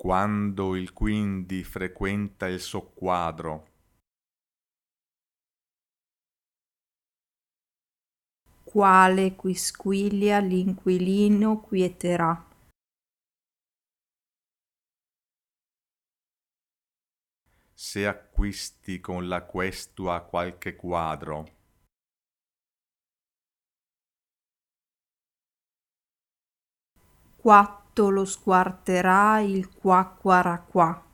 Quando il quindi frequenta il soqquadro, quale quisquiglia l'inquilino quieterà. se acquisti con la questua qualche quadro, Quatto lo squarterà il qua qua.